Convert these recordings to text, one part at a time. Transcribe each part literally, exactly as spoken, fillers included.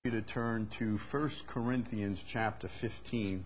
To turn to First Corinthians chapter fifteen.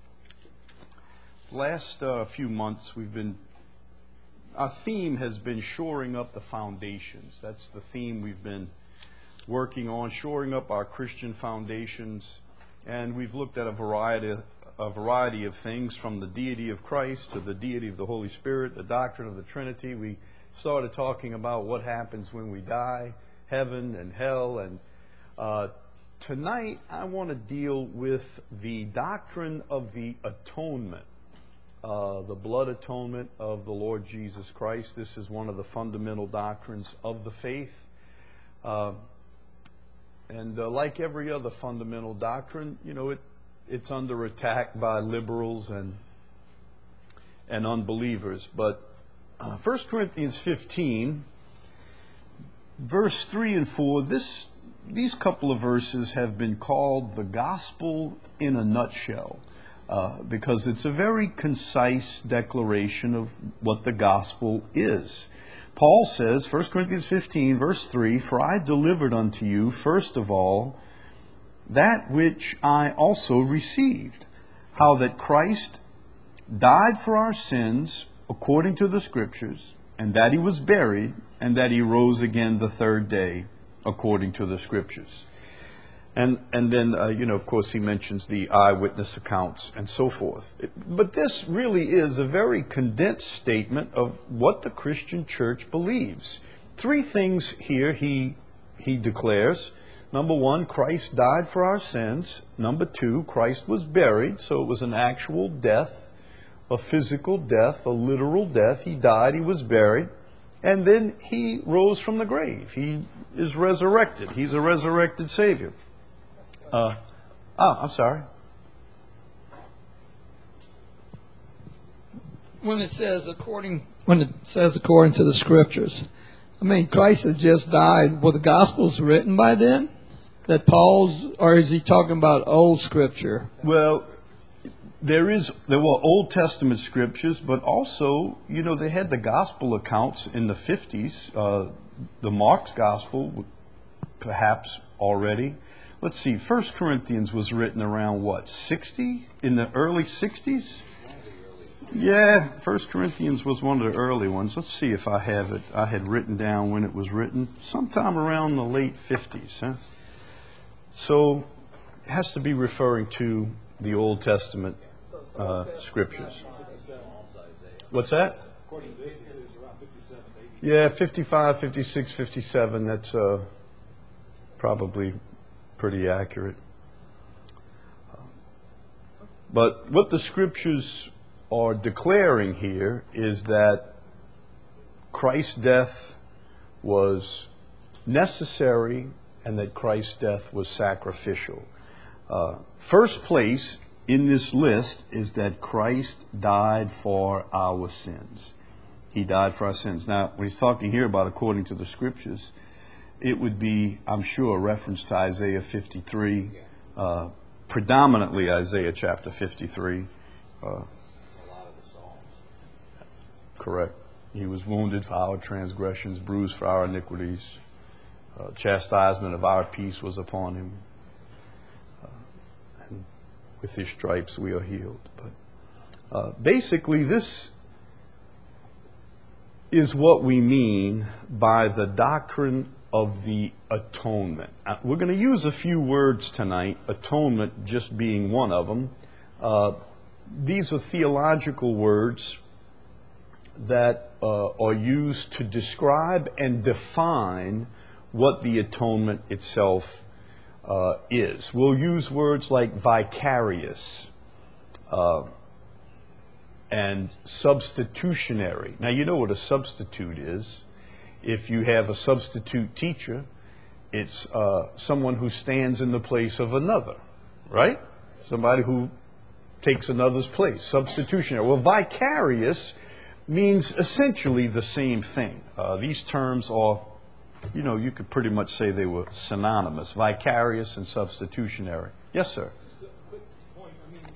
Last uh, few months we've been, our theme has been shoring up the foundations. That's the theme we've been working on, shoring up our Christian foundations. And we've looked at a variety, a variety of things, from the deity of Christ to the deity of the Holy Spirit, the doctrine of the Trinity. We started talking about what happens when we die, heaven and hell, and uh, Tonight, I want to deal with the doctrine of the atonement, uh, the blood atonement of the Lord Jesus Christ. This is one of the fundamental doctrines of the faith. Uh, and uh, like every other fundamental doctrine, you know, it it's under attack by liberals and and unbelievers. But uh, First Corinthians fifteen, verse three and four, this These couple of verses have been called the gospel in a nutshell, uh, because it's a very concise declaration of what the gospel is. Paul says, First Corinthians fifteen, verse three, "For I delivered unto you, first of all, that which I also received, how that Christ died for our sins according to the Scriptures, and that he was buried, and that he rose again the third day, according to the Scriptures." And and then, uh, you know, of course, he mentions the eyewitness accounts and so forth. It, but this really is a very condensed statement of what the Christian church believes. Three things here he he declares. Number one, Christ died for our sins. Number two, Christ was buried, so it was an actual death, a physical death, a literal death. He died, he was buried. And then he rose from the grave. He is resurrected. He's a resurrected Savior. Uh, oh, I'm sorry. When it says according, when it says according to the Scriptures, I mean, Christ had just died. Were the Gospels written by then? That Paul's, or is he talking about old Scripture? Well, There is there were Old Testament scriptures, but also, you know, they had the gospel accounts in the fifties. Uh, the Mark's gospel, perhaps already. Let's see, First Corinthians was written around what, sixty? In the early sixties? Yeah, First Corinthians was one of the early ones. Let's see if I have it. I had written down when it was written, sometime around the late fifties. Huh? So it has to be referring to the Old Testament Uh, scriptures. What's that? Yeah, fifty-five, fifty-six, fifty-seven. That's uh, probably pretty accurate. But what the scriptures are declaring here is that Christ's death was necessary and that Christ's death was sacrificial. Uh, first place in this list is that Christ died for our sins. He died for our sins. Now, when he's talking here about according to the Scriptures, it would be, I'm sure, a reference to Isaiah fifty-three, uh, predominantly Isaiah chapter fifty-three. Uh, a lot of the Psalms. Correct. He was wounded for our transgressions, bruised for our iniquities. Uh, chastisement of our peace was upon him. With his stripes we are healed. But uh, basically, this is what we mean by the doctrine of the atonement. Uh, we're going to use a few words tonight, atonement just being one of them. Uh, these are theological words that uh, are used to describe and define what the atonement itself Uh, is. We'll use words like vicarious uh, and substitutionary. Now, you know what a substitute is. If you have a substitute teacher, it's uh, someone who stands in the place of another, right? Somebody who takes another's place. Substitutionary. Well, vicarious means essentially the same thing. Uh, these terms are, you know, you could pretty much say they were synonymous, vicarious and substitutionary. Yes, sir. Just a quick point. I mean,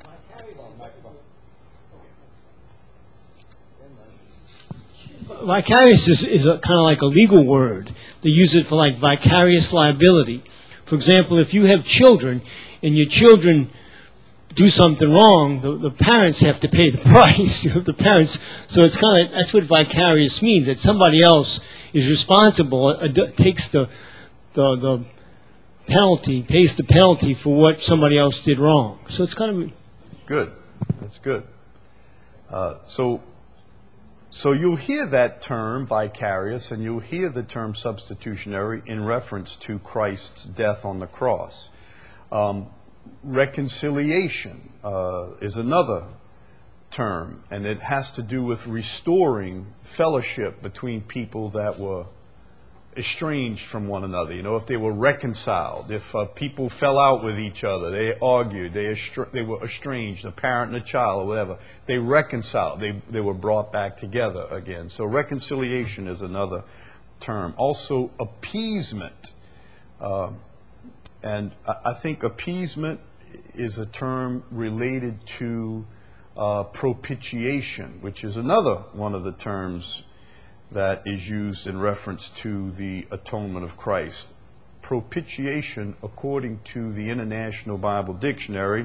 vicarious. Vicarious is, is a, kind of like a legal word. They use it for like vicarious liability. For example, if you have children and your children do something wrong, the, the parents have to pay the price. You know, the parents. So it's kind of, that's what vicarious means, that somebody else is responsible, uh, takes the, the the penalty, pays the penalty for what somebody else did wrong. So it's kind of good. That's good. Uh, so. So you'll hear that term vicarious, and you'll hear the term substitutionary in reference to Christ's death on the cross. Um, reconciliation uh, is another term, and it has to do with restoring fellowship between people that were estranged from one another. You know, if they were reconciled, if uh, people fell out with each other, they argued, they estra- they were estranged, a parent and a child or whatever, they reconciled, they, they were brought back together again. So reconciliation is another term. Also appeasement. Uh, and I, I think appeasement is a term related to uh, propitiation, which is another one of the terms that is used in reference to the atonement of Christ. Propitiation, according to the International Bible Dictionary,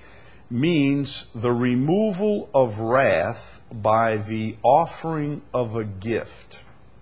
means the removal of wrath by the offering of a gift.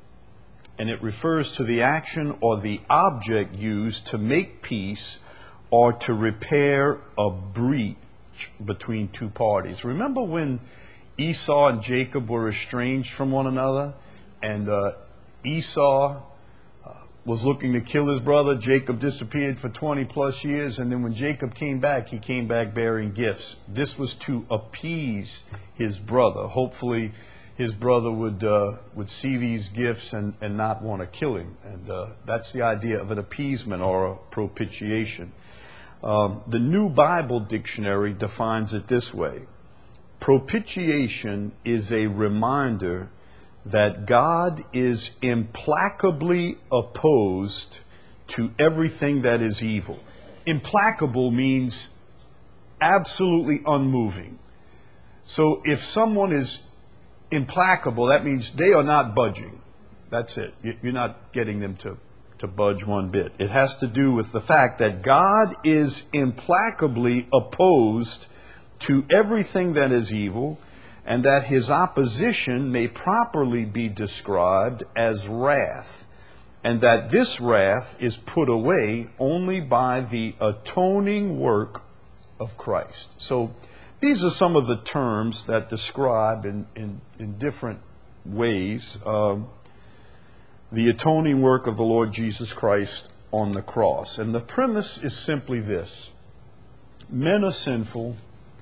And it refers to the action or the object used to make peace or to repair a breach between two parties. Remember when Esau and Jacob were estranged from one another? And uh, Esau uh, was looking to kill his brother. Jacob disappeared for twenty plus years. And then when Jacob came back, he came back bearing gifts. This was to appease his brother. Hopefully his brother would uh, would see these gifts and, and not want to kill him. And uh, that's the idea of an appeasement or a propitiation. Um, the New Bible Dictionary defines it this way. Propitiation is a reminder that God is implacably opposed to everything that is evil. Implacable means absolutely unmoving. So if someone is implacable, that means they are not budging. That's it. You're not getting them to, to budge one bit. It has to do with the fact that God is implacably opposed to everything that is evil, and that his opposition may properly be described as wrath, and that this wrath is put away only by the atoning work of Christ. So these are some of the terms that describe in, in, in different ways um, the atoning work of the Lord Jesus Christ on the cross. And the premise is simply this. Men are sinful,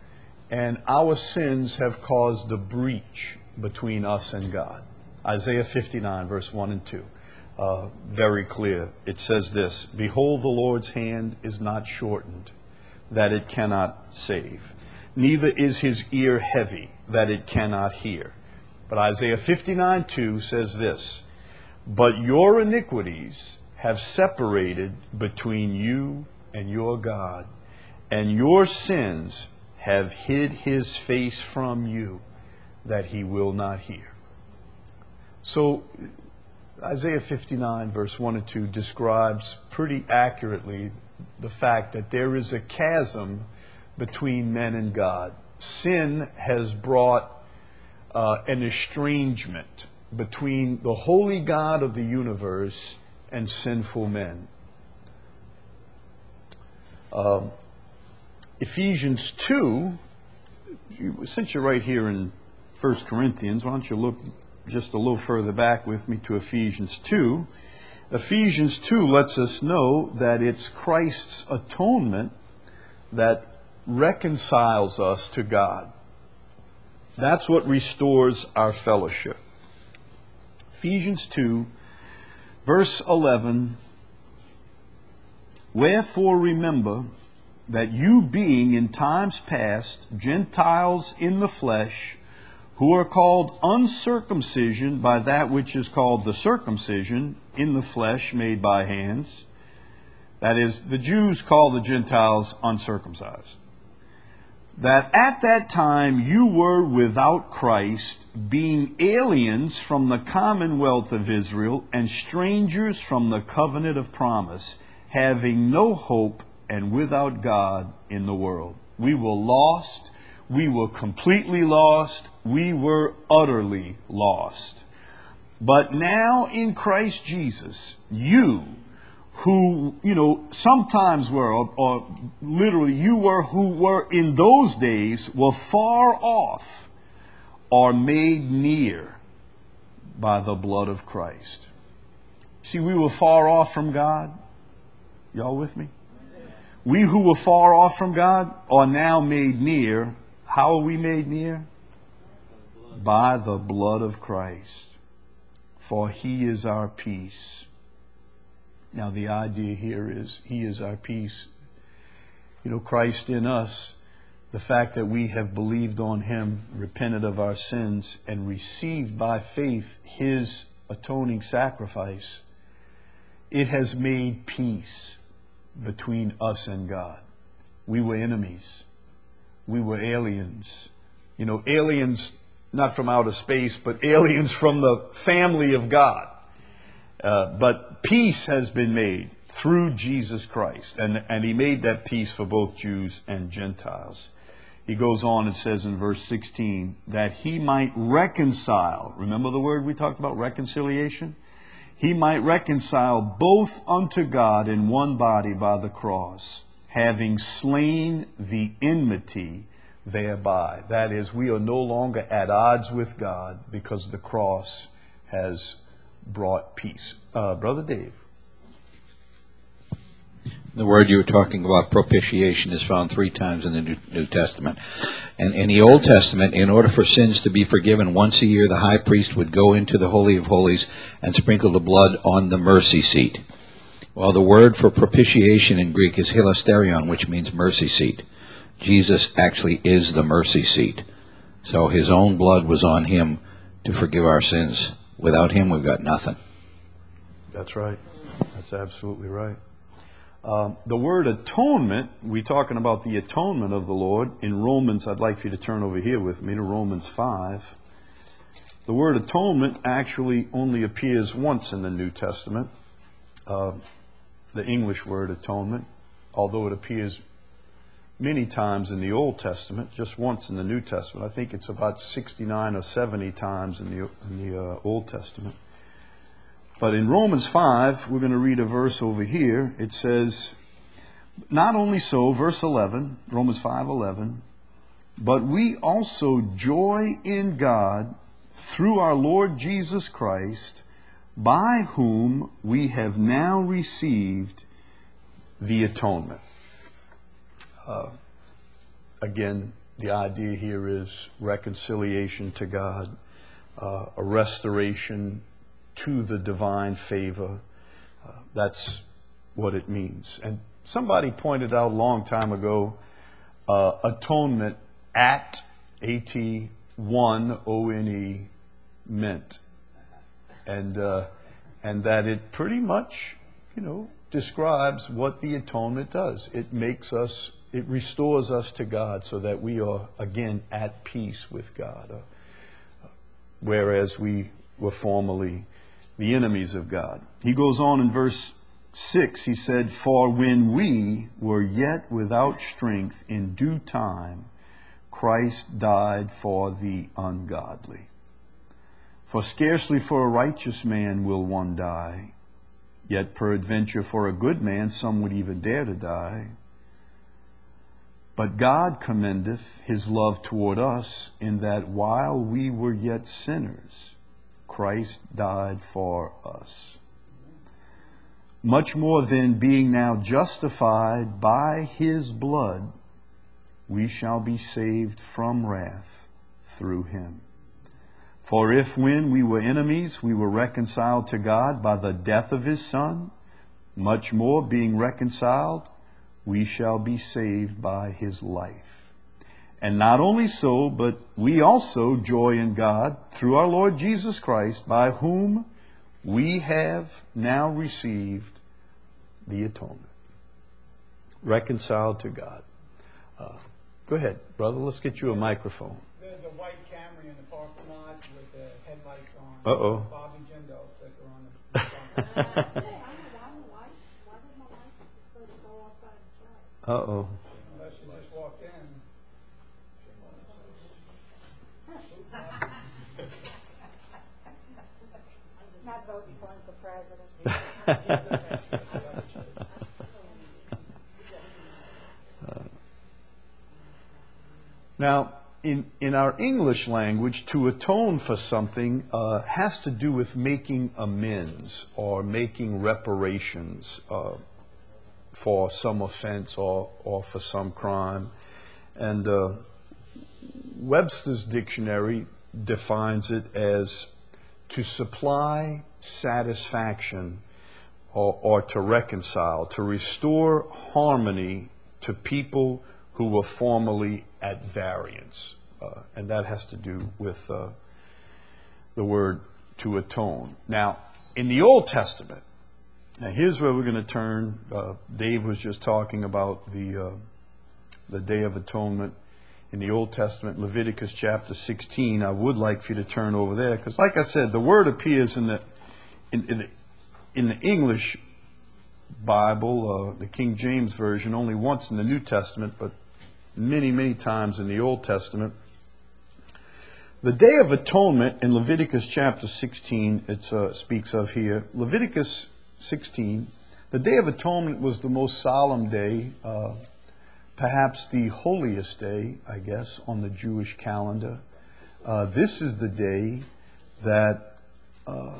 and our sins have caused a breach between us and God. Isaiah fifty-nine, verse one and two. Uh, very clear. It says this, Behold, the Lord's hand is not shortened, that it cannot save. Neither is his ear heavy, that it cannot hear. But Isaiah fifty-nine, two says this, But your iniquities have separated between you and your God, and your sins have hid his face from you, that he will not hear. So Isaiah fifty-nine, verse one and two describes pretty accurately the fact that there is a chasm between men and God. Sin has brought uh, an estrangement between the holy God of the universe and sinful men. Um, Ephesians two, since you're right here in First Corinthians, why don't you look just a little further back with me to Ephesians two. Ephesians two lets us know that it's Christ's atonement that reconciles us to God. That's what restores our fellowship. Ephesians two, verse eleven, Wherefore remember that you being in times past Gentiles in the flesh, who are called uncircumcision by that which is called the circumcision in the flesh made by hands. That is, the Jews call the Gentiles uncircumcised. That at that time you were without Christ, being aliens from the commonwealth of Israel and strangers from the covenant of promise, having no hope and without God in the world. We were lost. We were completely lost. We were utterly lost. But now in Christ Jesus, you who, you know, sometimes were, or, or literally you were who were in those days, were far off, are made near by the blood of Christ. See, we were far off from God. Y'all with me? We who were far off from God are now made near. How are we made near? By the blood of Christ. For He is our peace. Now the idea here is He is our peace. You know, Christ in us, the fact that we have believed on Him, repented of our sins, and received by faith His atoning sacrifice, it has made peace between us and God. We were enemies. We were aliens. You know, aliens not from outer space, but aliens from the family of God. Uh, but peace has been made through Jesus Christ. And, and He made that peace for both Jews and Gentiles. He goes on and says in verse sixteen, that He might reconcile. Remember the word we talked about, reconciliation? He might reconcile both unto God in one body by the cross, having slain the enmity thereby. That is, we are no longer at odds with God because the cross has brought peace. Uh, Brother Dave. The word you were talking about, propitiation, is found three times in the New, New Testament. And in the Old Testament, in order for sins to be forgiven, once a year the high priest would go into the Holy of Holies and sprinkle the blood on the mercy seat. Well, the word for propitiation in Greek is hilasterion, which means mercy seat. Jesus actually is the mercy seat. So His own blood was on Him to forgive our sins. Without Him, we've got nothing. That's right. That's absolutely right. Um, the word atonement, we're talking about the atonement of the Lord. In Romans, I'd like for you to turn over here with me to Romans five. The word atonement actually only appears once in the New Testament. Uh, the English word atonement, although it appears many times in the Old Testament, just once in the New Testament. I think it's about sixty-nine or seventy times in the, in the uh, Old Testament. But in Romans five, we're going to read a verse over here. It says, not only so, verse eleven, Romans five eleven, but we also joy in God through our Lord Jesus Christ, by whom we have now received the atonement. Uh, again, the idea here is reconciliation to God, uh, a restoration to the divine favor. Uh, that's what it means. And somebody pointed out a long time ago, uh, atonement at A T one O N E meant. And, uh, and that it pretty much, you know, describes what the atonement does. It makes us, it restores us to God so that we are again at peace with God. Uh, whereas we were formerly the enemies of God. He goes on in verse six, he said, for when we were yet without strength, in due time, Christ died for the ungodly. For scarcely for a righteous man will one die, yet peradventure for a good man some would even dare to die. But God commendeth His love toward us, in that while we were yet sinners, Christ died for us. Much more then, being now justified by His blood, we shall be saved from wrath through Him. For if when we were enemies, we were reconciled to God by the death of His Son, much more being reconciled, we shall be saved by His life. And not only so, but we also joy in God through our Lord Jesus Christ, by whom we have now received the atonement. Reconciled to God. Uh, go ahead, brother. Let's get you a microphone. There's a white Camry in the parking lot with the headlights on. Uh-oh. Bobby Jindal sticker on it. Uh-oh. Unless you just walked in. Not voting for him for president. Now, in, in our English language, to atone for something uh, has to do with making amends or making reparations uh, for some offense or, or for some crime. And uh, Webster's dictionary defines it as to supply satisfaction or, or to reconcile, to restore harmony to people who were formerly at variance. Uh, and that has to do with uh, the word to atone. Now, in the Old Testament, now here's where we're going to turn. Uh, Dave was just talking about the, uh, the Day of Atonement in the Old Testament, Leviticus chapter sixteen. I would like for you to turn over there, because like I said, the word appears in the, in, in the, in the English Bible, uh, the King James Version, only once in the New Testament, but many, many times in the Old Testament. The Day of Atonement in Leviticus chapter sixteen, it uh, speaks of here. Leviticus sixteen, the Day of Atonement was the most solemn day, uh, perhaps the holiest day, I guess, on the Jewish calendar. Uh, this is the day that uh,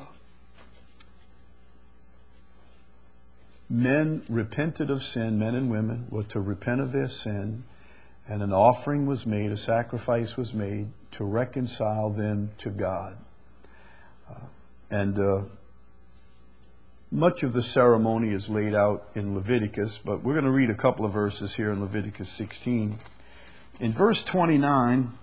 men repented of sin, men and women were to repent of their sin, and an offering was made, a sacrifice was made to reconcile them to God. Uh, and uh, much of the ceremony is laid out in Leviticus, but we're going to read a couple of verses here in Leviticus sixteen. In verse twenty-nine,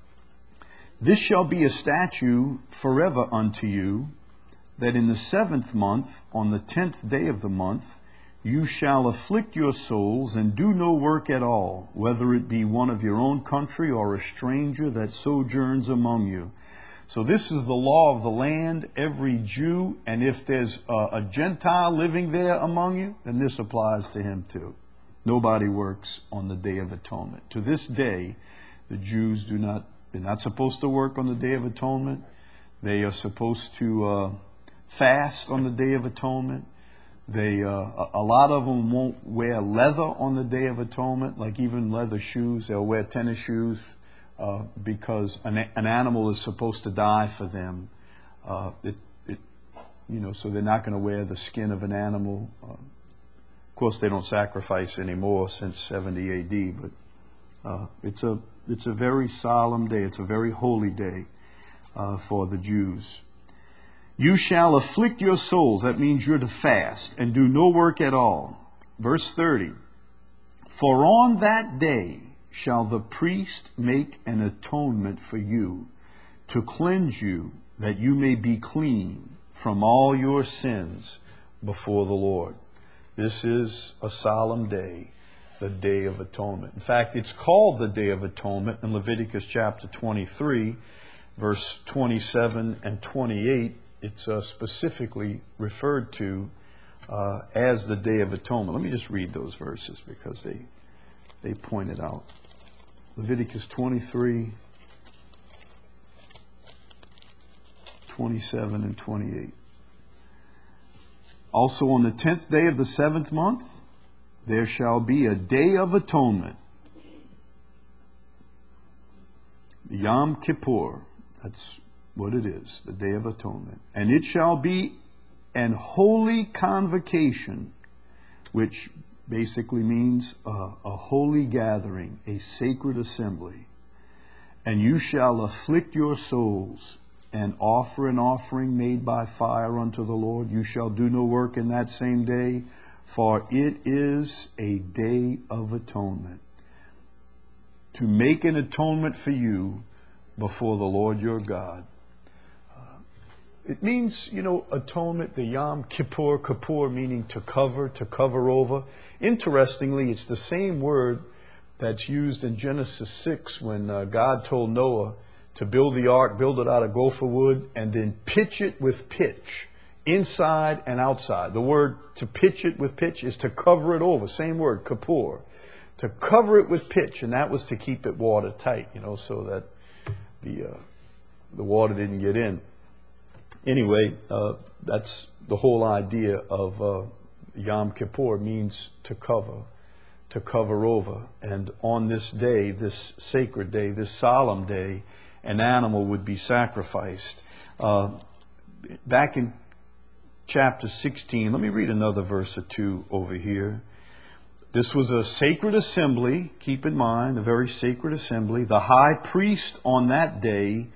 "This shall be a statute forever unto you, that in the seventh month, on the tenth day of the month, you shall afflict your souls and do no work at all, whether it be one of your own country or a stranger that sojourns among you." So this is the law of the land, every Jew, and if there's a, a Gentile living there among you, then this applies to him too. Nobody works on the Day of Atonement. To this day, the Jews do not, they're not supposed to work on the Day of Atonement. They are supposed to uh, fast on the Day of Atonement. They, uh, a, a lot of them won't wear leather on the Day of Atonement, like even leather shoes. They'll wear tennis shoes uh, because an, an animal is supposed to die for them. Uh, it, it, you know, so they're not going to wear the skin of an animal. Uh, of course, they don't sacrifice anymore since seventy A D, but uh, it's a it's a very solemn day. It's a very holy day uh, for the Jews. "You shall afflict your souls," that means you're to fast, "and do no work at all." Verse thirty, "For on that day shall the priest make an atonement for you, to cleanse you, that you may be clean from all your sins before the Lord." This is a solemn day, the Day of Atonement. In fact, it's called the Day of Atonement in Leviticus chapter twenty-three, verse twenty-seven and twenty-eight. It's uh, specifically referred to uh, as the Day of Atonement. Let me just read those verses because they they point it out. Leviticus twenty-three, twenty-seven, and twenty-eight. "Also on the tenth day of the seventh month, there shall be a Day of Atonement, the Yom Kippur." That's what it is, the Day of Atonement. "And it shall be an holy convocation," which basically means a, a holy gathering, a sacred assembly. "And you shall afflict your souls, and offer an offering made by fire unto the Lord. You shall do no work in that same day, for it is a day of atonement, to make an atonement for you before the Lord your God." It means, you know, atonement, the Yom Kippur, Kippur meaning to cover, to cover over. Interestingly, it's the same word that's used in Genesis six when uh, God told Noah to build the ark, build it out of gopher wood, and then pitch it with pitch, inside and outside. The word to pitch it with pitch is to cover it over. Same word, Kippur. to cover it with pitch, and that was to keep it watertight, you know, so that the uh, the water didn't get in. Anyway, uh, that's the whole idea of uh, Yom Kippur, means to cover, to cover over. And on this day, this sacred day, this solemn day, an animal would be sacrificed. Uh, back in chapter sixteen, let me read another verse or two over here. This was a sacred assembly, keep in mind, a very sacred assembly. The high priest on that day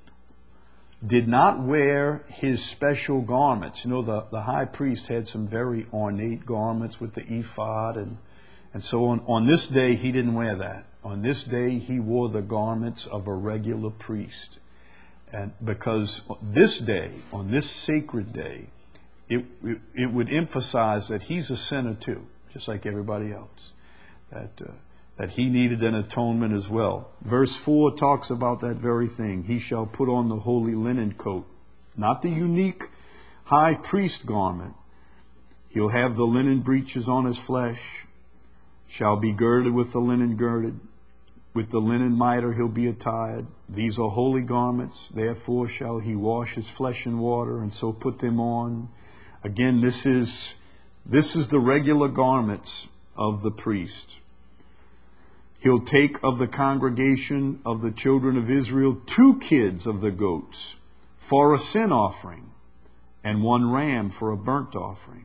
did not wear his special garments. You know, the, the high priest had some very ornate garments with the ephod and, and so on. On this day, he didn't wear that. On this day, he wore the garments of a regular priest. And because this day, on this sacred day, it, it, it would emphasize that he's a sinner too, just like everybody else, that uh, that he needed an atonement as well. Verse four talks about that very thing. He shall put on the holy linen coat, not the unique high priest garment. He'll have the linen breeches on his flesh, shall be girded with the linen girded. With the linen mitre he'll be attired. These are holy garments, therefore shall he wash his flesh in water, and so put them on. Again, this is this is the regular garments of the priest. He'll take of the congregation of the children of Israel two kids of the goats for a sin offering, and one ram for a burnt offering.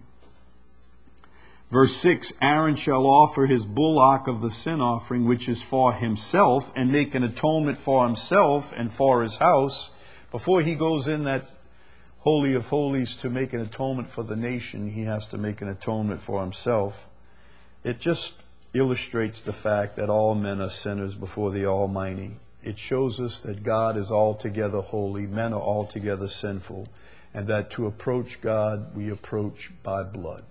Verse six, Aaron shall offer his bullock of the sin offering, which is for himself, and make an atonement for himself and for his house. Before he goes in that Holy of Holies to make an atonement for the nation, he has to make an atonement for himself. It just illustrates the fact that all men are sinners before the Almighty. It shows us that God is altogether holy, men are altogether sinful, and that to approach God, we approach by blood.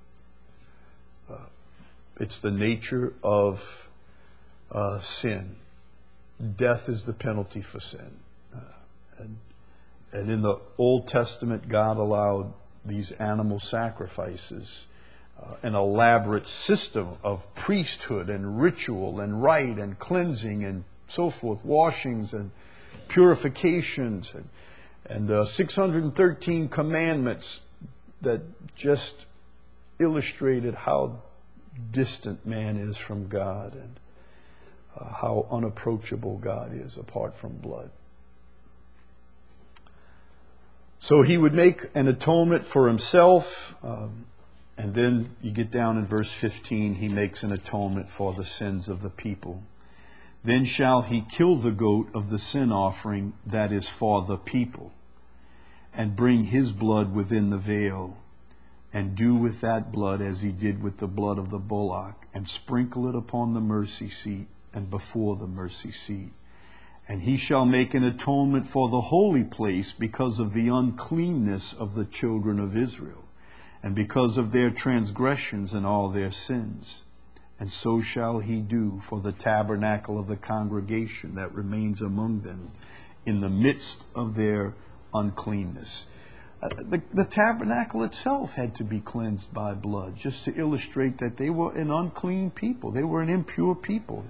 Uh, it's the nature of uh, sin. Death is the penalty for sin. Uh, and, and in the Old Testament, God allowed these animal sacrifices, Uh, an elaborate system of priesthood and ritual and rite and cleansing and so forth, washings and purifications, and, and uh, six hundred thirteen commandments that just illustrated how distant man is from God and uh, how unapproachable God is apart from blood. So he would make an atonement for himself. Um, And then you get down in verse fifteen, he makes an atonement for the sins of the people. Then shall he kill the goat of the sin offering that is for the people, and bring his blood within the veil, and do with that blood as he did with the blood of the bullock, and sprinkle it upon the mercy seat and before the mercy seat. And he shall make an atonement for the holy place because of the uncleanness of the children of Israel, and because of their transgressions and all their sins. And so shall he do for the tabernacle of the congregation that remains among them in the midst of their uncleanness. Uh, the, the tabernacle itself had to be cleansed by blood, just to illustrate that they were an unclean people. They were an impure people,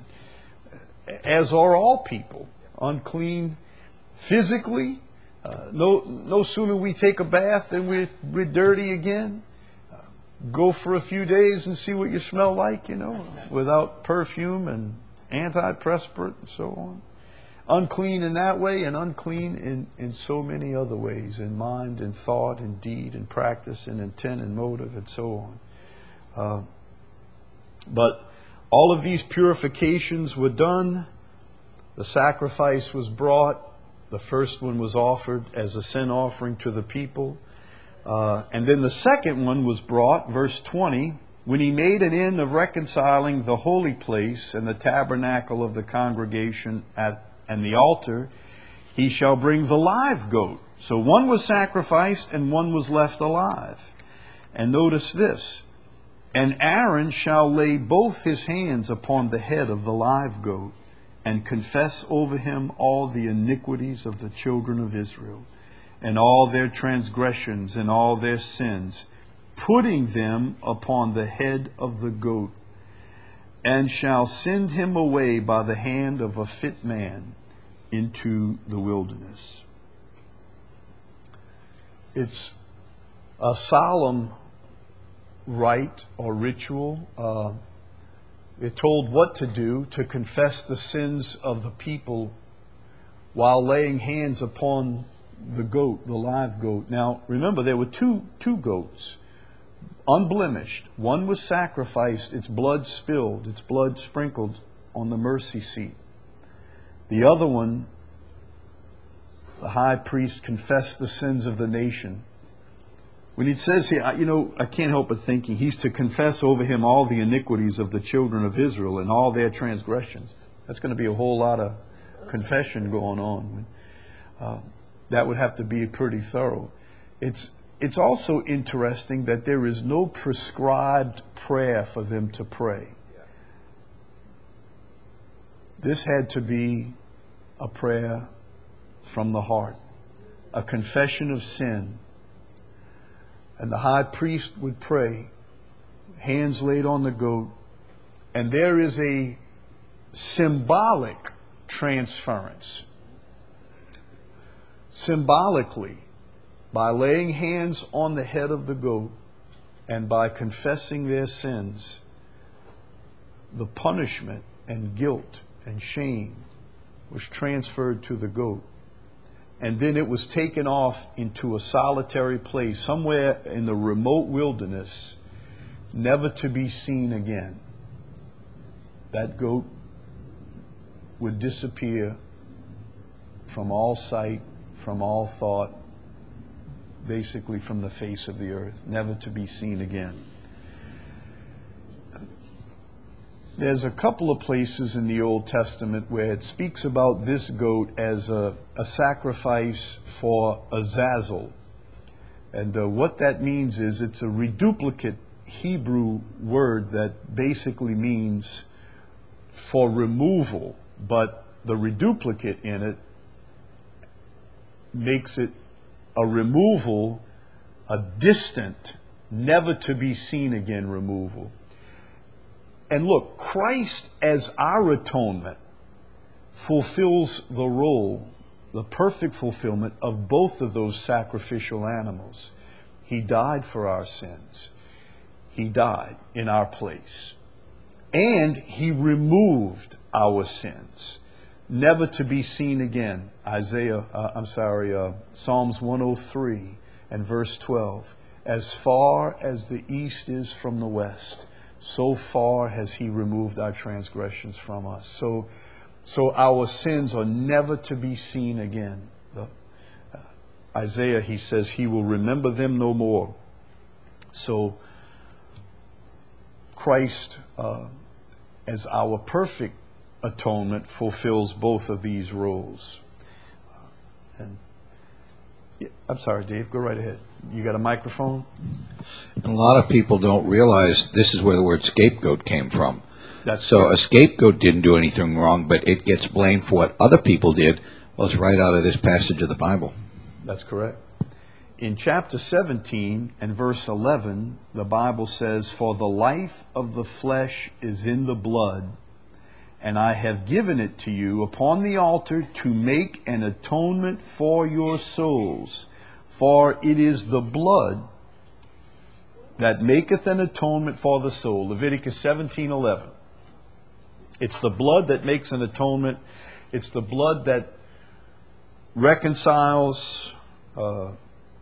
as are all people. Unclean physically. Uh, no, no sooner we take a bath than we're, we're dirty again. Uh, go for a few days and see what you smell like, you know, without perfume and antiperspirant and so on. Unclean in that way, and unclean in, in so many other ways, in mind and thought and deed and practice and intent and motive and so on. Uh, but all of these purifications were done. The sacrifice was brought. The first one was offered as a sin offering to the people. Uh, and then the second one was brought, verse twenty, when he made an end of reconciling the holy place and the tabernacle of the congregation at, and the altar, he shall bring the live goat. So one was sacrificed and one was left alive. And notice this, and Aaron shall lay both his hands upon the head of the live goat, and confess over him all the iniquities of the children of Israel, and all their transgressions and all their sins, putting them upon the head of the goat. and shall send him away by the hand of a fit man into the wilderness. It's a solemn rite or ritual. Uh, they're told what to do to confess the sins of the people while laying hands upon the goat, the live goat. Now, remember, there were two, two goats, unblemished. One was sacrificed, its blood spilled, its blood sprinkled on the mercy seat. The other one, the high priest confessed the sins of the nation. When it says here, you know, I can't help but thinking he's to confess over him all the iniquities of the children of Israel and all their transgressions. That's going to be a whole lot of confession going on. Uh, that would have to be pretty thorough. It's it's also interesting that there is no prescribed prayer for them to pray. This had to be a prayer from the heart, a confession of sin. And the high priest would pray, hands laid on the goat, and there is a symbolic transference. Symbolically, by laying hands on the head of the goat and by confessing their sins, the punishment and guilt and shame was transferred to the goat. And then it was taken off into a solitary place, somewhere in the remote wilderness, never to be seen again. That goat would disappear from all sight, from all thought, basically from the face of the earth, never to be seen again. There's a couple of places in the Old Testament where it speaks about this goat as a, a sacrifice for Azazel. And uh, what that means is it's a reduplicate Hebrew word that basically means for removal, but the reduplicate in it makes it a removal, a distant, never to be seen again removal. And look, Christ as our atonement fulfills the role, the perfect fulfillment of both of those sacrificial animals. He died for our sins. He died in our place. And He removed our sins, never to be seen again. Isaiah, uh, I'm sorry, uh, Psalms one oh three and verse twelve. As far as the east is from the west, so far has He removed our transgressions from us. So, so our sins are never to be seen again. The, uh, Isaiah, he says, He will remember them no more. So, Christ, uh, as our perfect atonement, fulfills both of these roles. Uh, and yeah, I'm sorry, Dave, go right ahead. You got a microphone? And a lot of people don't realize this is where the word scapegoat came from. That's so correct. A scapegoat didn't do anything wrong, but it gets blamed for what other people did. Well, it's right out of this passage of the Bible. That's correct. In chapter seventeen and verse eleven, the Bible says, "For the life of the flesh is in the blood, and I have given it to you upon the altar to make an atonement for your souls. For it is the blood that maketh an atonement for the soul." Leviticus seventeen eleven. It's the blood that makes an atonement. It's the blood that reconciles uh,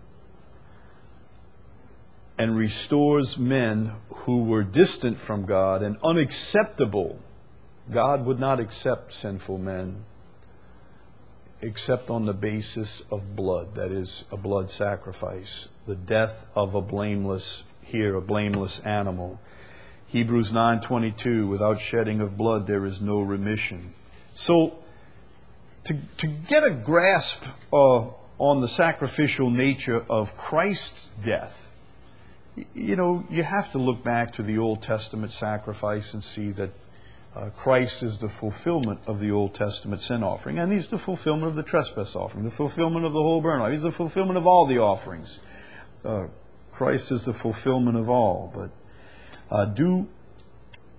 and restores men who were distant from God and unacceptable. God would not accept sinful men except on the basis of blood, that is, a blood sacrifice, the death of a blameless, here, a blameless animal. Hebrews nine twenty-two, without shedding of blood there is no remission. So, to, to get a grasp uh, on the sacrificial nature of Christ's death, you know, you have to look back to the Old Testament sacrifice and see that Uh, Christ is the fulfillment of the Old Testament sin offering, and He's the fulfillment of the trespass offering, the fulfillment of the whole burnt offering. He's the fulfillment of all the offerings. Uh, Christ is the fulfillment of all. But uh, do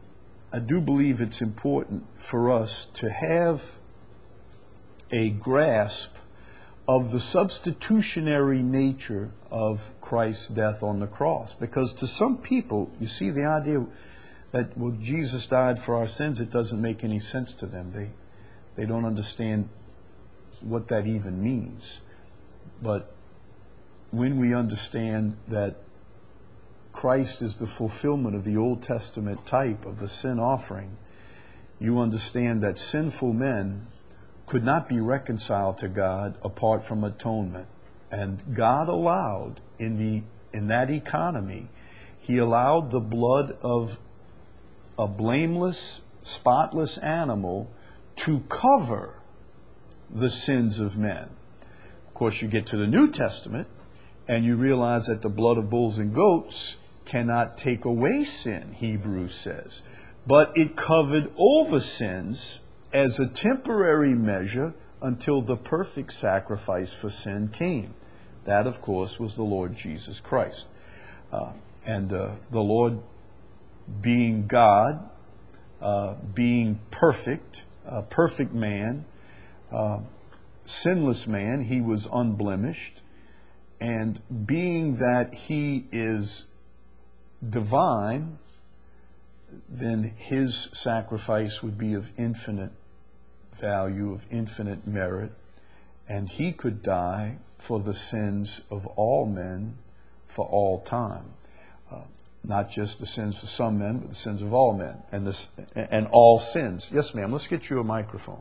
I do believe it's important for us to have a grasp of the substitutionary nature of Christ's death on the cross. Because to some people, you see, the idea that, well, Jesus died for our sins, it doesn't make any sense to them. They, they don't understand what that even means. But when we understand that Christ is the fulfillment of the Old Testament type of the sin offering, you understand that sinful men could not be reconciled to God apart from atonement. And God allowed, in the in that economy, He allowed the blood of a blameless, spotless animal to cover the sins of men. Of course, you get to the New Testament, and you realize that the blood of bulls and goats cannot take away sin, Hebrews says. But it covered over sins as a temporary measure until the perfect sacrifice for sin came. That, of course, was the Lord Jesus Christ. Uh, and uh, the Lord, being God, uh, being perfect, uh, perfect man, uh, sinless man, He was unblemished. And being that He is divine, then His sacrifice would be of infinite value, of infinite merit, and He could die for the sins of all men for all time. Uh, not just the sins of some men, but the sins of all men, and this and all sins. Yes, ma'am. Let's get you a microphone.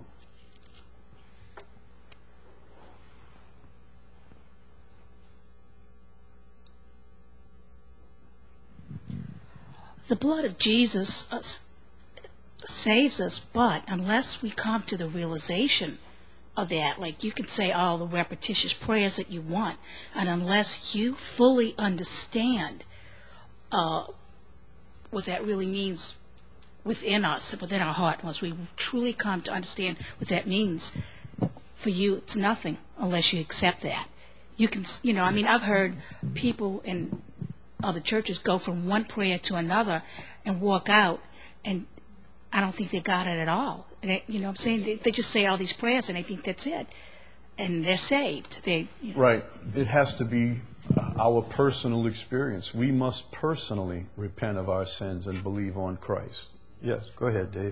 The blood of Jesus uh, saves us, but unless we come to the realization of that, like you can say all the repetitious prayers that you want, and unless you fully understand uh, what that really means within us, within our heart, unless we truly come to understand what that means, for you it's nothing unless you accept that. You can, you know, I mean, I've heard people in other churches go from one prayer to another and walk out, and I don't think they got it at all. And they, you know what I'm saying? They, they just say all these prayers and they think that's it. And they're saved. They, you know. Right. It has to be our personal experience. We must personally repent of our sins and believe on Christ. Yes, go ahead, Dave.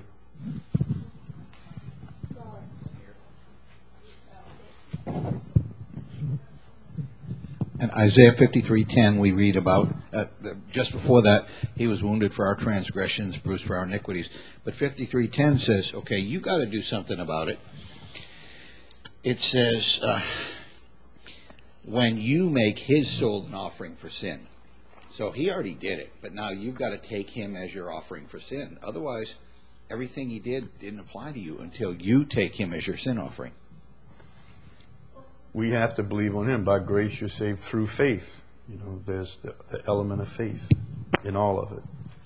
In Isaiah fifty-three ten, we read about, uh, the, just before that, He was wounded for our transgressions, bruised for our iniquities. But fifty-three ten says, okay, you got to do something about it. It says, uh, when you make His soul an offering for sin. So He already did it, but now you've got to take Him as your offering for sin. Otherwise, everything He did didn't apply to you until you take Him as your sin offering. We have to believe on Him. By grace you're saved through faith. You know, there's the, the element of faith in all of it.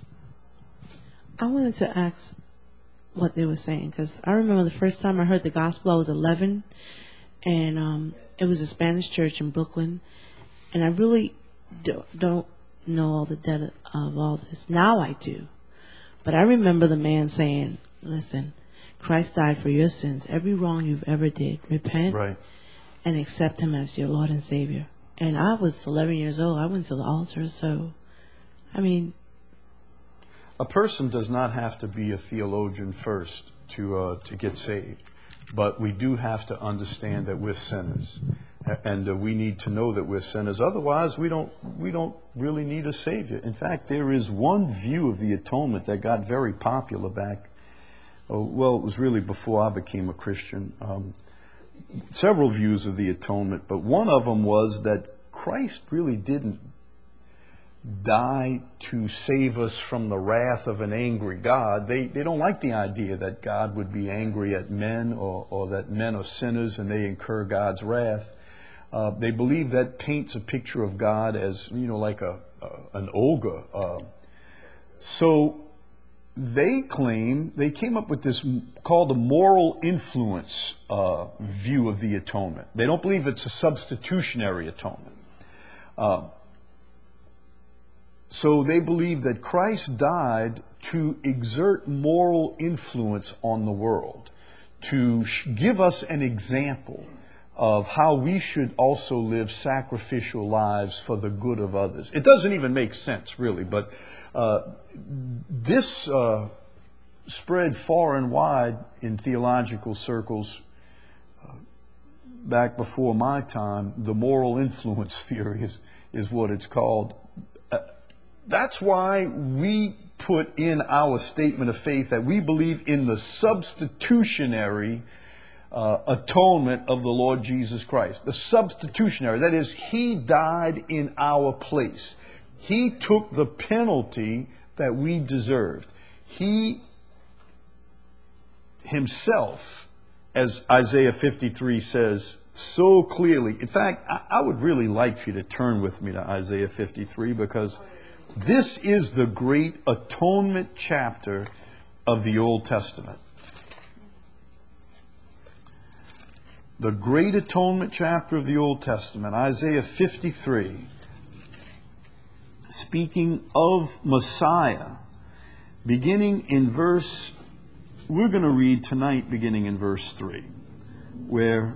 I wanted to ask what they were saying, because I remember the first time I heard the gospel, I was eleven, and um, it was a Spanish church in Brooklyn, and I really do, don't know all the depth of all this. Now I do. But I remember the man saying, listen, Christ died for your sins, every wrong you've ever did. Repent. Right. And accept Him as your Lord and Savior. And I was eleven years old. I went to the altar, so, I mean... A person does not have to be a theologian first to uh, to get saved. But we do have to understand that we're sinners. And uh, we need to know that we're sinners. Otherwise, we don't, we don't really need a Savior. In fact, there is one view of the atonement that got very popular back, oh, well, it was really before I became a Christian. Um, several views of the atonement, but one of them was that Christ really didn't die to save us from the wrath of an angry God. They they don't like the idea that God would be angry at men, or, or that men are sinners and they incur God's wrath. Uh, they believe that paints a picture of God as, you know, like a, a an ogre. Uh, so they claim, they came up with this called the moral influence uh, view of the atonement. They don't believe it's a substitutionary atonement. Uh, so they believe that Christ died to exert moral influence on the world, to sh- give us an example of how we should also live sacrificial lives for the good of others. It doesn't even make sense, really, but uh, this uh, spread far and wide in theological circles uh, back before my time. The moral influence theory is, is what it's called. Uh, that's why we put in our statement of faith that we believe in the substitutionary Uh, atonement of the Lord Jesus Christ. The substitutionary, that is, He died in our place. He took the penalty that we deserved. He Himself, as Isaiah fifty-three says so clearly. In fact, I, I would really like for you to turn with me to Isaiah fifty-three, because this is the great atonement chapter of the Old Testament. The great atonement chapter of the Old Testament, Isaiah fifty-three, speaking of Messiah, beginning in verse, we're going to read tonight beginning in verse three, where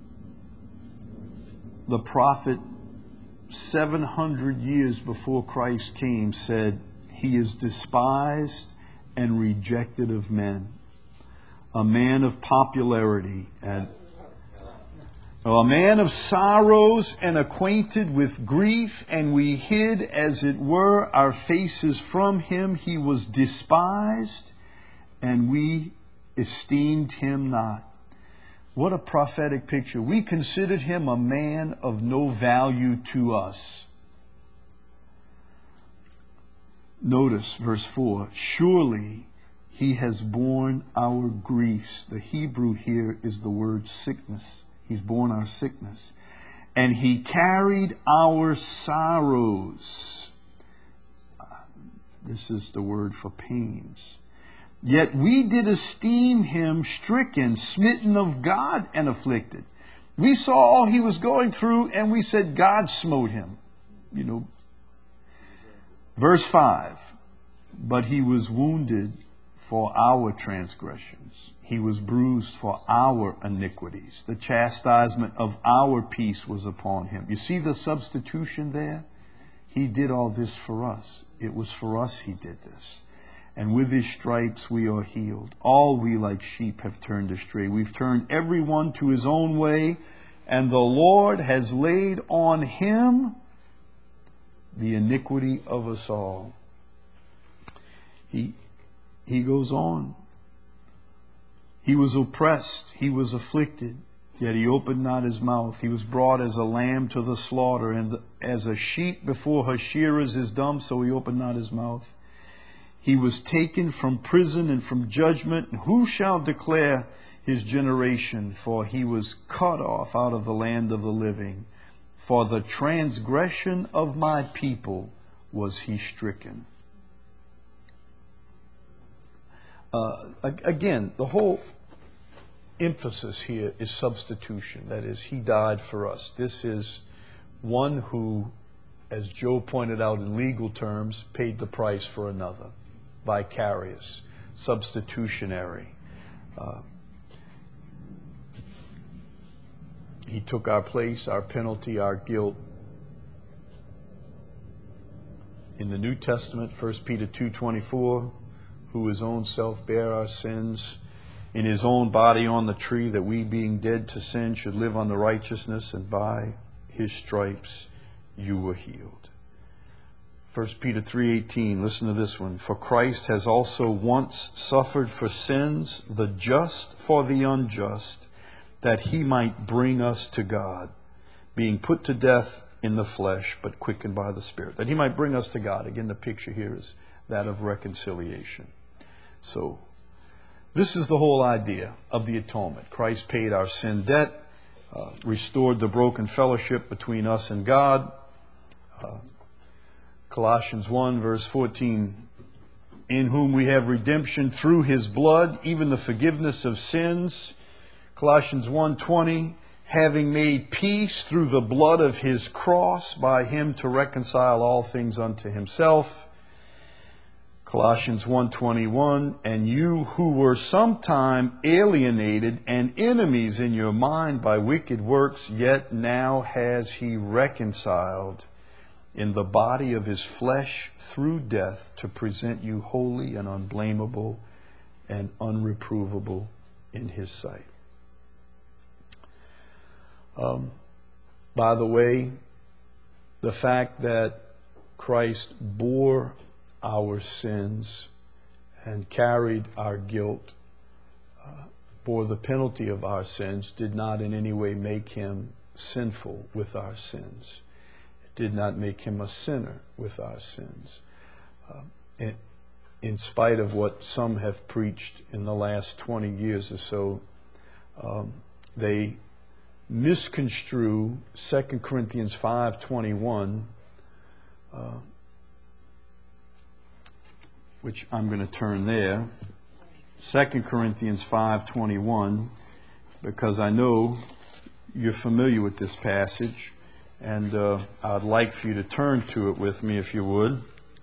the prophet seven hundred years before Christ came said, He is despised and rejected of men, a man of popularity and a man of sorrows and acquainted with grief, and we hid, as it were, our faces from him. He was despised, and we esteemed him not. What a prophetic picture. We considered him a man of no value to us. Notice verse four. Surely he has borne our griefs. The Hebrew here is the word sickness. He's borne our sickness. And He carried our sorrows. This is the word for pains. Yet we did esteem Him stricken, smitten of God, and afflicted. We saw all He was going through, and we said, God smote Him. You know. Verse five. But He was wounded for our transgressions. He was bruised for our iniquities. The chastisement of our peace was upon Him. You see the substitution there? He did all this for us. It was for us He did this. And with His stripes we are healed. All we like sheep have turned astray. We've turned everyone to his own way, and the Lord has laid on Him the iniquity of us all. He, he goes on. He was oppressed, He was afflicted, yet He opened not His mouth. He was brought as a lamb to the slaughter, and as a sheep before her shearers is dumb, so He opened not His mouth. He was taken from prison and from judgment. And who shall declare His generation? For He was cut off out of the land of the living. For the transgression of my people was He stricken. Uh, again, the whole emphasis here is substitution. That is, He died for us. This is one who, as Joe pointed out in legal terms, paid the price for another. Vicarious, substitutionary. Uh, he took our place, our penalty, our guilt. In the New Testament, First Peter two twenty-four, who His own self bare our sins in His own body on the tree, that we, being dead to sin, should live unto righteousness, and by His stripes you were healed. First Peter three eighteen, listen to this one. For Christ has also once suffered for sins, the just for the unjust, that He might bring us to God, being put to death in the flesh, but quickened by the Spirit. That He might bring us to God. Again, the picture here is that of reconciliation. So, this is the whole idea of the atonement. Christ paid our sin debt, uh, restored the broken fellowship between us and God. Uh, Colossians one, verse fourteen, in whom we have redemption through His blood, even the forgiveness of sins. Colossians one twenty, having made peace through the blood of His cross, by Him to reconcile all things unto Himself. Colossians one twenty-one, and you who were sometime alienated and enemies in your mind by wicked works, yet now has he reconciled in the body of his flesh through death to present you holy and unblameable and unreprovable in his sight. Um, by the way, the fact that Christ bore our sins and carried our guilt, uh, bore the penalty of our sins, did not in any way make him sinful with our sins. It did not make him a sinner with our sins. Uh, in, in spite of what some have preached in the last twenty years or so, um, they misconstrue Second Corinthians five twenty-one, uh, which I'm going to turn there. Second Corinthians five twenty-one, because I know you're familiar with this passage, and uh, I'd like for you to turn to it with me if you would.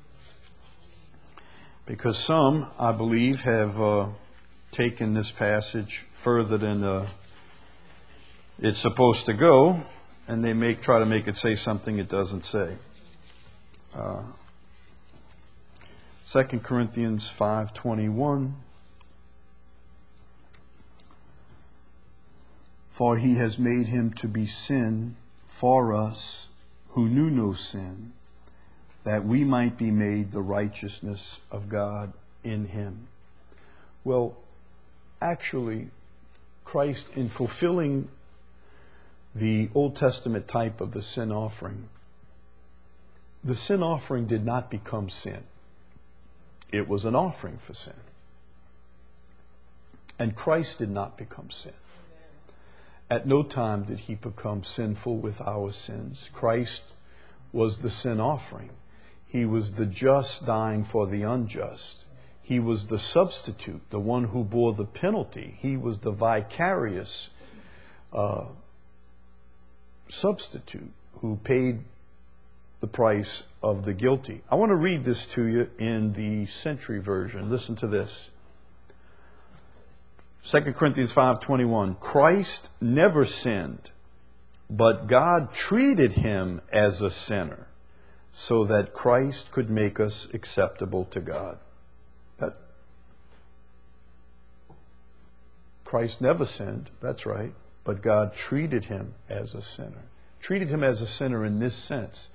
Because some, I believe, have uh, taken this passage further than uh, it's supposed to go, and they make try to make it say something it doesn't say. Uh, Second Corinthians five twenty-one. For he has made him to be sin for us who knew no sin, that we might be made the righteousness of God in him. Well, actually, Christ, in fulfilling the Old Testament type of the sin offering, the sin offering did not become sin. It was an offering for sin. And Christ did not become sin. At no time did he become sinful with our sins. Christ was the sin offering. He was the just dying for the unjust. He was the substitute, the one who bore the penalty. He was the vicarious uh, substitute who paid the price of the guilty. I want to read this to you in the Century Version. Listen to this. Second Corinthians five twenty-one. Christ never sinned, but God treated him as a sinner so that Christ could make us acceptable to God. That, Christ never sinned, that's right, but God treated him as a sinner. Treated him as a sinner in this sense.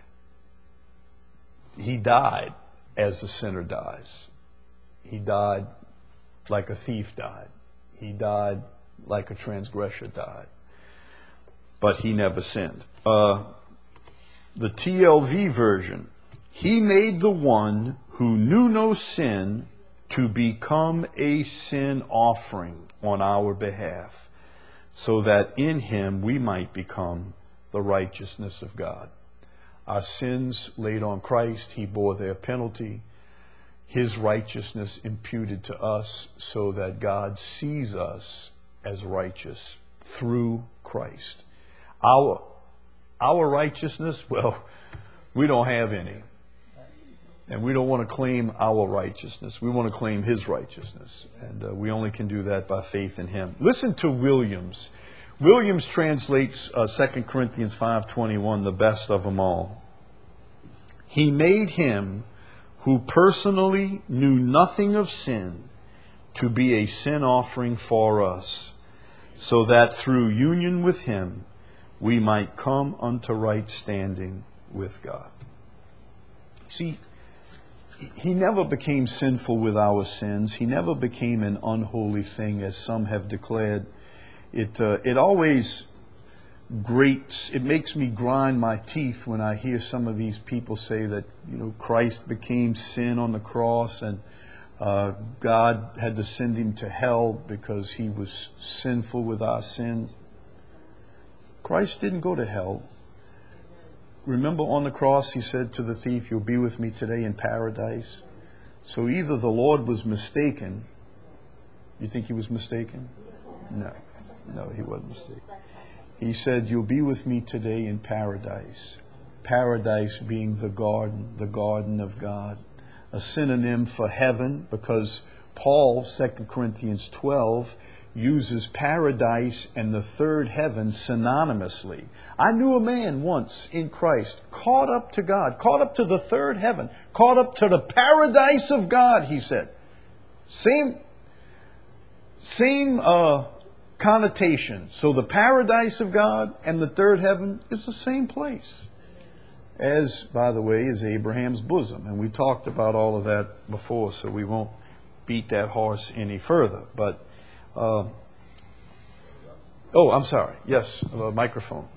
He died as a sinner dies. He died like a thief died. He died like a transgressor died. But he never sinned. Uh, the T L V version. He made the one who knew no sin to become a sin offering on our behalf, so that in him we might become the righteousness of God. Our sins laid on Christ, he bore their penalty. His righteousness imputed to us so that God sees us as righteous through Christ. Our, our righteousness, well, we don't have any. And we don't want to claim our righteousness. We want to claim his righteousness. And uh, we only can do that by faith in him. Listen to Williams. Williams translates uh, Second Corinthians five twenty-one, the best of them all. He made him who personally knew nothing of sin to be a sin offering for us, so that through union with him we might come unto right standing with God. See, he never became sinful with our sins. He never became an unholy thing, as some have declared. It uh, it always grates, it makes me grind my teeth when I hear some of these people say that, you know, Christ became sin on the cross and uh, God had to send him to hell because he was sinful with our sins. Christ didn't go to hell. Remember on the cross he said to the thief, "You'll be with me today in paradise." So either the Lord was mistaken. You think he was mistaken? No. No, he wasn't mistaken. He said, "You'll be with me today in paradise." Paradise being the garden, the garden of God, a synonym for heaven, because Paul, Second Corinthians twelve, uses paradise and the third heaven synonymously. I knew a man once in Christ, caught up to God, caught up to the third heaven, caught up to the paradise of God, he said. Same, same uh, connotation. So the paradise of God and the third heaven is the same place. As, by the way, is Abraham's bosom. And we talked about all of that before, so we won't beat that horse any further. But, uh, oh, I'm sorry. Yes, the microphone.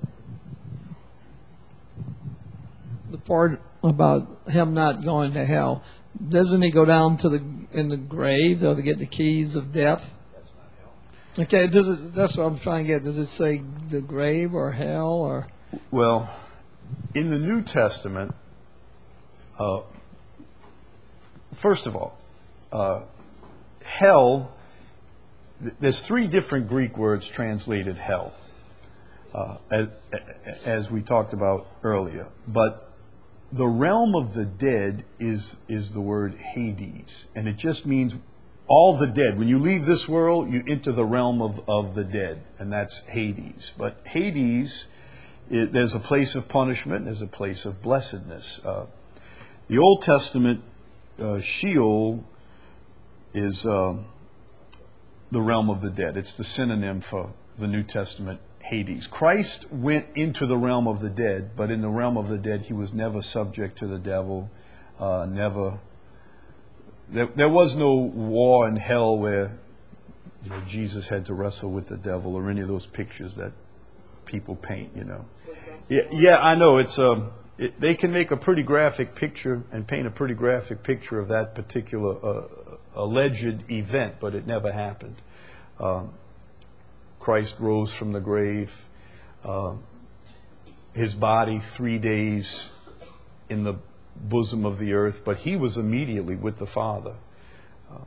The part about him not going to hell, doesn't he go down to the in the grave to get the keys of death? That's not hell. Okay, does it, that's what I'm trying to get. Does it say the grave or hell or? Well, in the New Testament, uh, first of all, uh, hell, th- there's three different Greek words translated hell, uh, as, as we talked about earlier. But the realm of the dead is, is the word Hades, and it just means all the dead. When you leave this world, you enter the realm of, of the dead, and that's Hades. But Hades, It, there's a place of punishment, there's a place of blessedness. Uh, the Old Testament, uh, Sheol is uh, the realm of the dead. It's the synonym for the New Testament Hades. Christ went into the realm of the dead, but in the realm of the dead, he was never subject to the devil, uh, never. There, there was no war in hell where, you know, Jesus had to wrestle with the devil or any of those pictures that people paint, you know. Yeah, yeah, I know. It's um, it, they can make a pretty graphic picture and paint a pretty graphic picture of that particular uh, alleged event, but it never happened. Um, Christ rose from the grave. Uh, his body three days in the bosom of the earth, but he was immediately with the Father. Um,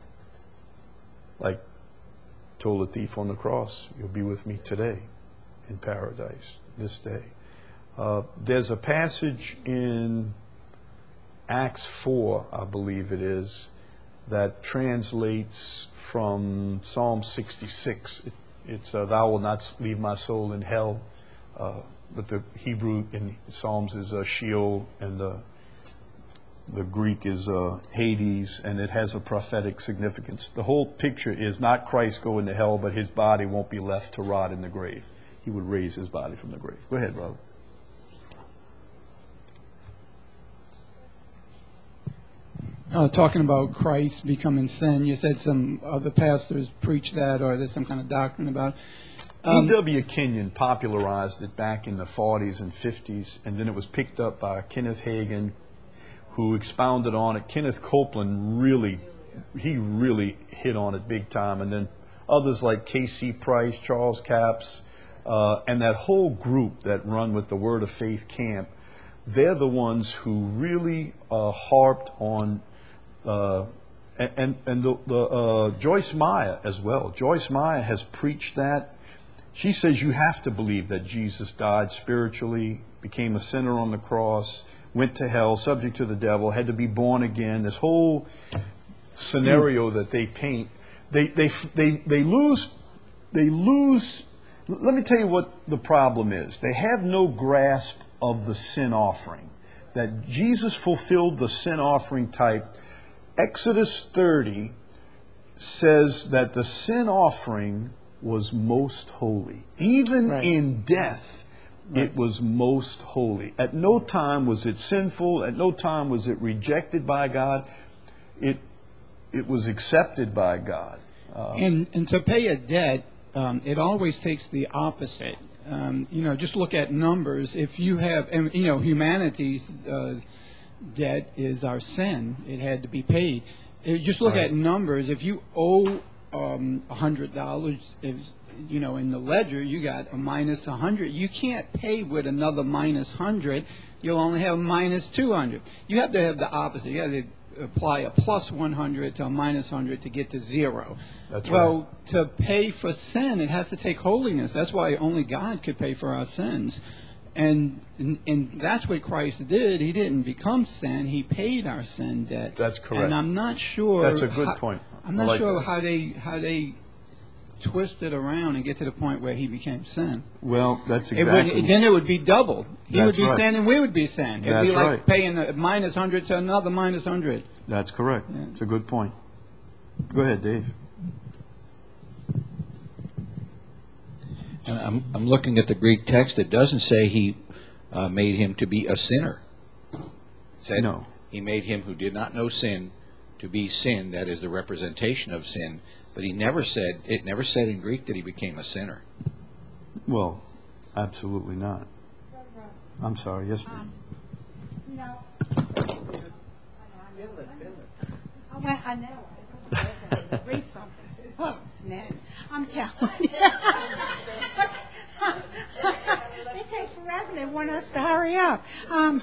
like told the thief on the cross, "You'll be with me today in paradise, this day." Uh, there's a passage in Acts four, I believe it is, that translates from Psalm sixty-six. It, it's, uh, "Thou wilt not leave my soul in hell." Uh, but the Hebrew in Psalms is uh, Sheol, and the, the Greek is uh, Hades, and it has a prophetic significance. The whole picture is not Christ going to hell, but his body won't be left to rot in the grave. He would raise his body from the grave. Go ahead, brother. Uh, talking about Christ becoming sin, you said some other pastors preach that, or there's some kind of doctrine about it. Um, E W Kenyon popularized it back in the forties and fifties, and then it was picked up by Kenneth Hagin, who expounded on it. Kenneth Copeland really, he really hit on it big time, and then others like K C Price, Charles Capps, uh, and that whole group that run with the Word of Faith camp, they're the ones who really uh, harped on, uh, and, and the, the uh, Joyce Meyer as well. Joyce Meyer has preached that. She says you have to believe that Jesus died spiritually, became a sinner on the cross, went to hell, subject to the devil, had to be born again. This whole scenario that they paint, they they they they lose they lose. Let me tell you what the problem is. They have no grasp of the sin offering, that Jesus fulfilled the sin offering type. Exodus thirty says that the sin offering was most holy. Even Right. in death, it was most holy. At no time was it sinful. At no time was it rejected by God. It it was accepted by God. Uh, And and to pay a debt, um, it always takes the opposite. Um, you know, just look at numbers. If you have, and you know, humanity's uh, debt is our sin. It had to be paid. Uh, Just look Right. at numbers. If you owe um, a hundred dollars, is you know, in the ledger, you got a minus a hundred. You can't pay with another minus hundred. You'll only have minus two hundred. You have to have the opposite. You have to apply a plus one hundred to a minus one hundred to get to zero. That's well, right. to pay for sin, it has to take holiness. That's why only God could pay for our sins. And, and and that's what Christ did. He didn't become sin. He paid our sin debt. That's correct. And I'm not sure. That's a good how, point. I'm I not like sure that. how they how they twist it around and get to the point where he became sin. Well, that's It exactly. would, then it would be doubled. He That's would be right. sin and we would be sin. It'd be That's like right. paying a minus hundred to another minus hundred. That's correct. It's a good point. Go ahead, Dave. And I'm, I'm looking at the Greek text. It doesn't say he uh, made him to be a sinner. It said No. he made him who did not know sin to be sin. That is the representation of sin. But he never said, it never said in Greek that he became a sinner. Well, absolutely not. I'm sorry. Yes, ma'am. You know, I went, I know. I read something. Oh, man. I'm telling you. They take forever. They want us to hurry up. Um,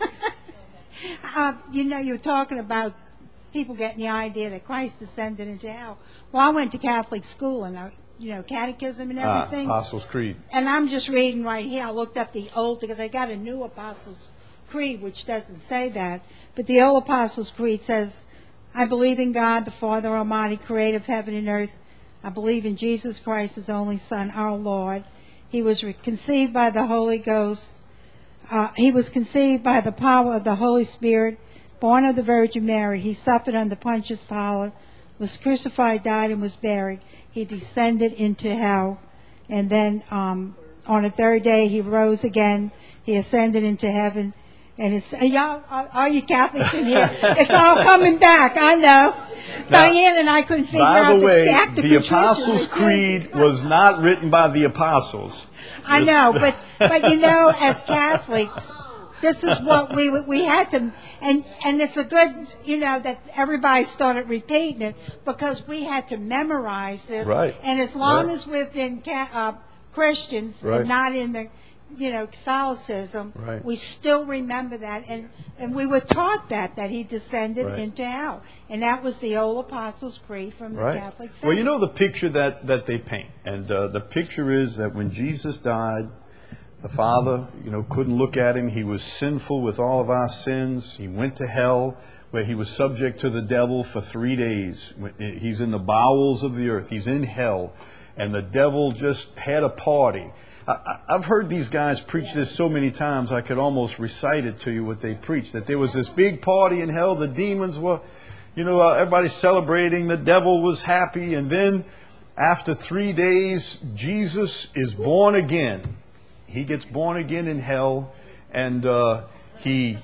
uh, you know, you're talking about people getting the idea that Christ descended into hell. Well, I went to Catholic school and, I, you know, catechism and Ah, everything. Apostles' Creed. And I'm just reading right here. I looked up the old, because I got a new Apostles' Creed, which doesn't say that. But the old Apostles' Creed says, I believe in God, the Father Almighty, creator of heaven and earth. I believe in Jesus Christ, his only Son, our Lord. He was re- conceived by the Holy Ghost. Uh, he was conceived by the power of the Holy Spirit, born of the Virgin Mary. He suffered under Pontius Pilate, was crucified, died, and was buried. He descended into hell. And then um, on the third day, he rose again. He ascended into heaven. And it's, y'all, are, are you Catholics in here? It's all coming back, I know. Diane and I couldn't figure By out the way, Catholic the contrition Apostles' was Creed this. was not written by the apostles. I know, but but you know, as Catholics, this is what we we had to, and and it's a good, you know, that everybody started repeating it because we had to memorize this. Right. And as long Right. as we've been ca- uh, Christians Right. and not in the, you know, Catholicism, Right. we still remember that, and and we were taught that that he descended Right. into hell, and that was the old Apostles' Creed from the Right. Catholic faith. Well, you know the picture that, that they paint, and uh, the picture is that when Jesus died, the Father, you know, couldn't look at him. He was sinful with all of our sins. He went to hell, where he was subject to the devil for three days. He's in the bowels of the earth. He's in hell, and the devil just had a party. I, I've heard these guys preach this so many times I could almost recite it to you what they preached. That there was this big party in hell. The demons were, you know, uh, everybody celebrating. The devil was happy. And then after three days, Jesus is born again. He gets born again in hell. And uh, he,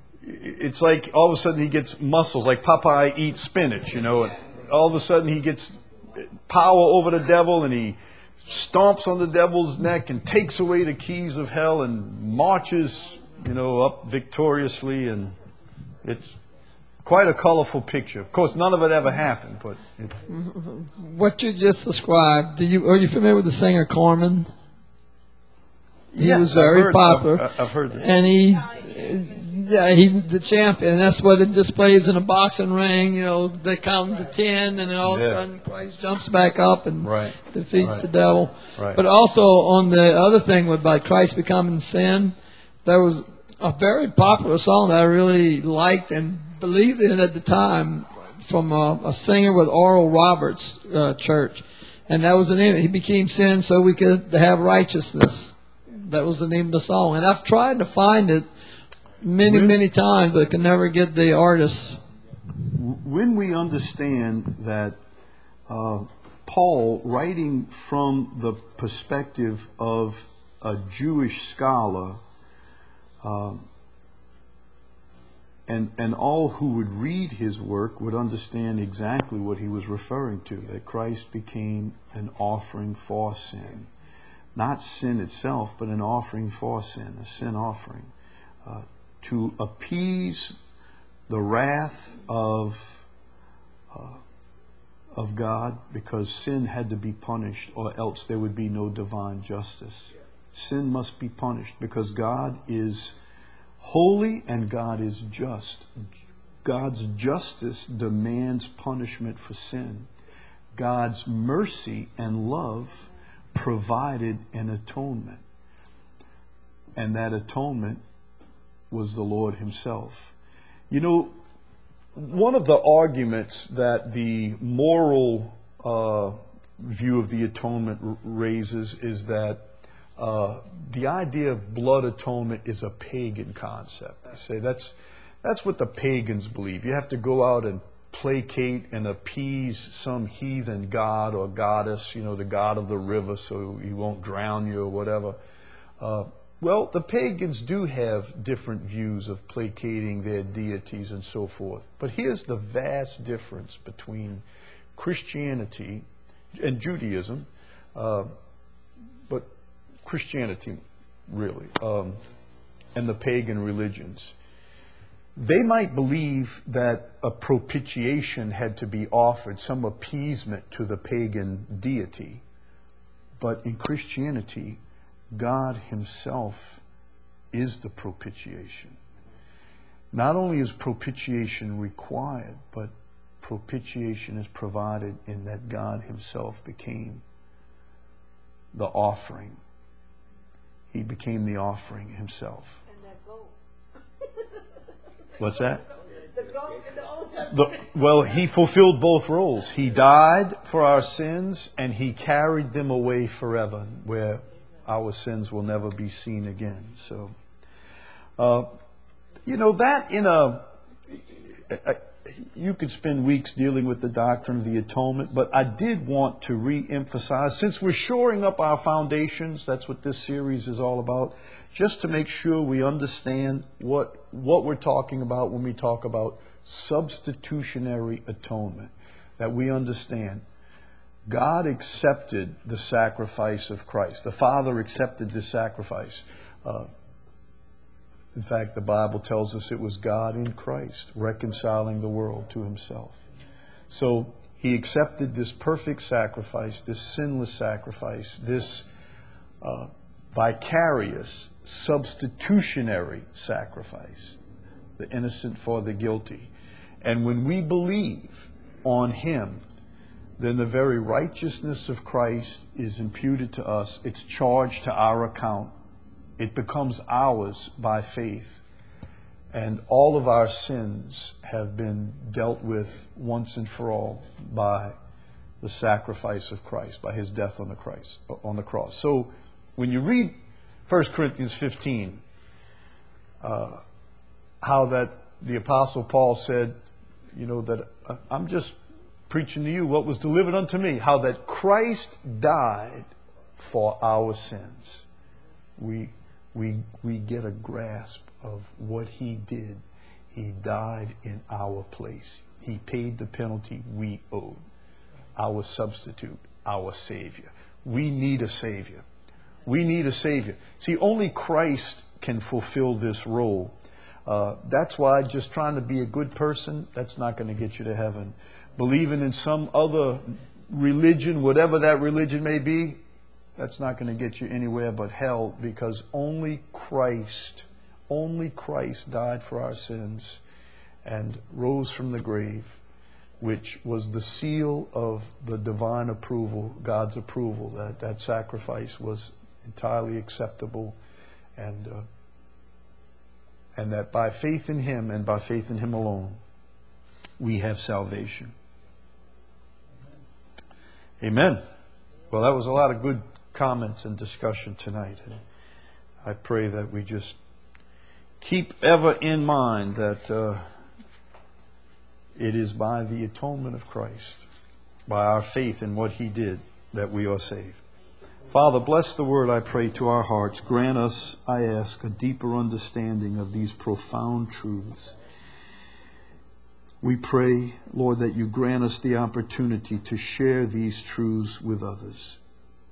it's like all of a sudden he gets muscles, like Popeye eats spinach, you know. And all of a sudden he gets power over the devil, and he stomps on the devil's neck and takes away the keys of hell and marches, you know, up victoriously. And it's quite a colorful picture. Of course, none of it ever happened, but it, What you just described, do you are you familiar with the singer Carmen? He Yes, was I've very heard- popular, I've- I've heard that. and he, yeah, he's the champion. And that's what it displays in a boxing ring. You know, they count to ten, and then all of a Yeah. sudden Christ jumps back up and Right. defeats Right. the devil. Right. But also on the other thing with by Christ becoming sin, there was a very popular song that I really liked and believed in at the time from a, a singer with Oral Roberts uh, Church, and that was the name. He became sin so we could have righteousness. That was the name of the song, and I've tried to find it many, many times, but can never get the artist. when we understand that uh, Paul, writing from the perspective of a Jewish scholar, uh, and and all who would read his work would understand exactly what he was referring to, that Christ became an offering for sin. Not sin itself, but an offering for sin, a sin offering, uh, to appease the wrath of uh, of God, because sin had to be punished, or else there would be no divine justice. Sin must be punished because God is holy and God is just. God's justice demands punishment for sin. God's mercy and love provided an atonement. and that atonement was the Lord himself. You know, one of the arguments that the moral uh, view of the atonement r- raises is that uh, the idea of blood atonement is a pagan concept. They say that's that's what the pagans believe. You have to go out and placate and appease some heathen god or goddess, you know, the god of the river, so he won't drown you or whatever. Uh, well, the pagans do have different views of placating their deities and so forth. But here's the vast difference between Christianity and Judaism, uh, but Christianity, really, um, and the pagan religions. They might believe that a propitiation had to be offered, some appeasement to the pagan deity. But in Christianity, God himself is the propitiation. Not only is propitiation required, but propitiation is provided in that God himself became the offering. He became the offering himself. What's that? The, well, he fulfilled both roles. He died for our sins, and he carried them away forever, where our sins will never be seen again. So, uh, you know, that in a, a, you could spend weeks dealing with the doctrine of the atonement, but I did want to re-emphasize, since we're shoring up our foundations, that's what this series is all about, just to make sure we understand what what we're talking about when we talk about substitutionary atonement, that we understand God accepted the sacrifice of Christ. The Father accepted the sacrifice. Uh, in fact, the Bible tells us it was God in Christ reconciling the world to himself. So he accepted this perfect sacrifice, this sinless sacrifice, this uh, vicarious, substitutionary sacrifice, the innocent for the guilty. And when we believe on him, then the very righteousness of Christ is imputed to us. It's charged to our account. It becomes ours by faith. And all of our sins have been dealt with once and for all by the sacrifice of Christ, by his death on the Christ, on the cross. So when you read First Corinthians fifteen, uh, how that the Apostle Paul said, you know, that uh, I'm just preaching to you what was delivered unto me, how that Christ died for our sins. We we we get a grasp of what he did. He died in our place. He paid the penalty we owed. Our substitute, our Savior. We need a Savior. We need a Savior. See, only Christ can fulfill this role. Uh, that's why just trying to be a good person, that's not going to get you to heaven. Believing in some other religion, whatever that religion may be, that's not going to get you anywhere but hell, because only Christ, only Christ died for our sins and rose from the grave, which was the seal of the divine approval, God's approval, that that sacrifice was entirely acceptable, and uh, and that by faith in him and by faith in him alone, we have salvation. Amen. Well, that was a lot of good comments and discussion tonight. And I pray that we just keep ever in mind that uh, it is by the atonement of Christ, by our faith in what he did, that we are saved. Father, bless the word, I pray, to our hearts. Grant us, I ask, a deeper understanding of these profound truths. We pray, Lord, that you grant us the opportunity to share these truths with others.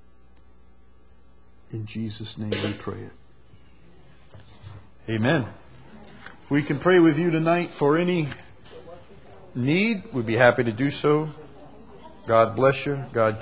In Jesus' name we pray it. Amen. If we can pray with you tonight for any need, we'd be happy to do so. God bless you. God